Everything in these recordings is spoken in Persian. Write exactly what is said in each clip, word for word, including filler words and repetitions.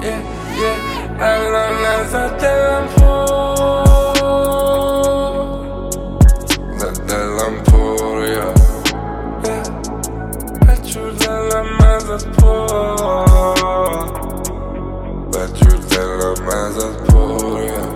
yeah, yeah. الان ازت دلم پر دلم پر یا بجور دلم ازت پر بجور دلم ازت پر یا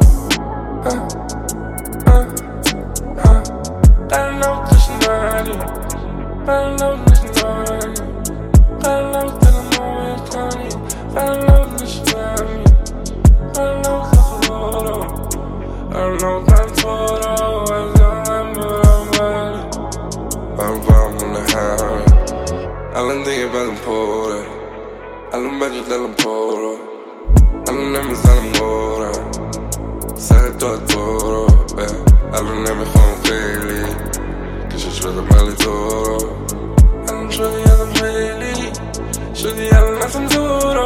قلب تشنانی قلب تشنانی قلب دلم آیتانی قلب تشنانی قلب تخبارو قلب تنفارو از یادم برم بری من بامونه همه الان دیگه بدم پره الان بجور دلم پره الان نمیزنم گورم سر داد برو الان نمیخوام خیلی کشش بدم ولی تو رو الان شدی یادم خیلی شدی الان نفهم تو رو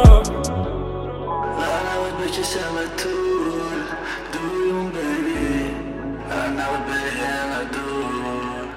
نباید بکشم طول دورون بیبی نباید بهم دور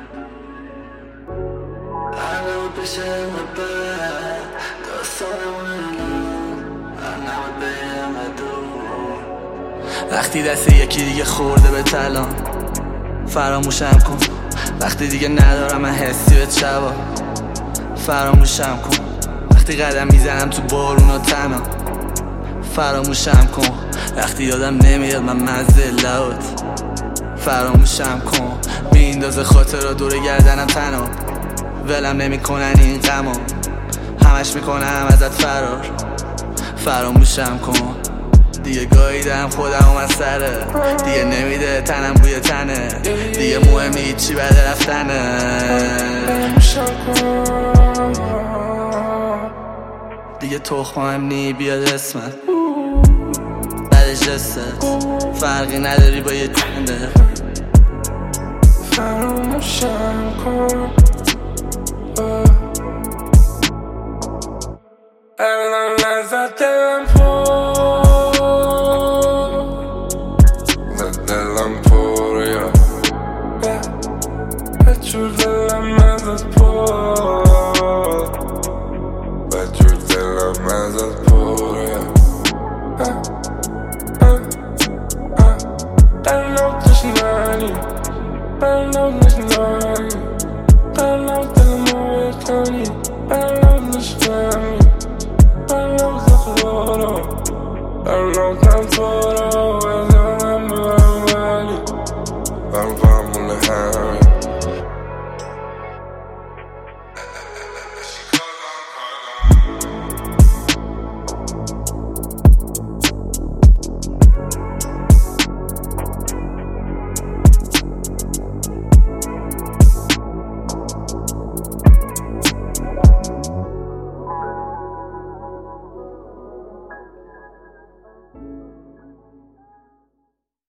نباید بشم بد داستانمون نباید بهم دور وقتی دست یکی دیگه خورده به تلان فراموشم کن وقتی دیگه ندارم من حسی به شبا فراموشم کن وقتی قدم میزنم تو بارون و تنها فراموشم کن وقتی یادم نمیاد من مزه لوت فراموشم کن میندازه خاطر را دور گردنم تنها ولم نمی کنن این غما همش میکنم ازت فرار فراموشم کن دیگه گاییدم خودم از سره دیگه نمیده تنم بوی تنه دیگه مهم هیچی بعد رفتنه دیگه تخمم نی بیاد اسمت بعدش جست فرقی نداری با یه چنده فراموشم کن الان ازت دلم پر دلم پر یا بجور دلم ازت پر بجور دلم ازت پر یا قلب تشنانی قلب تشنانی قلب دلم آیتانی قلب تشنانی قلب تخبارو قلب تنفارو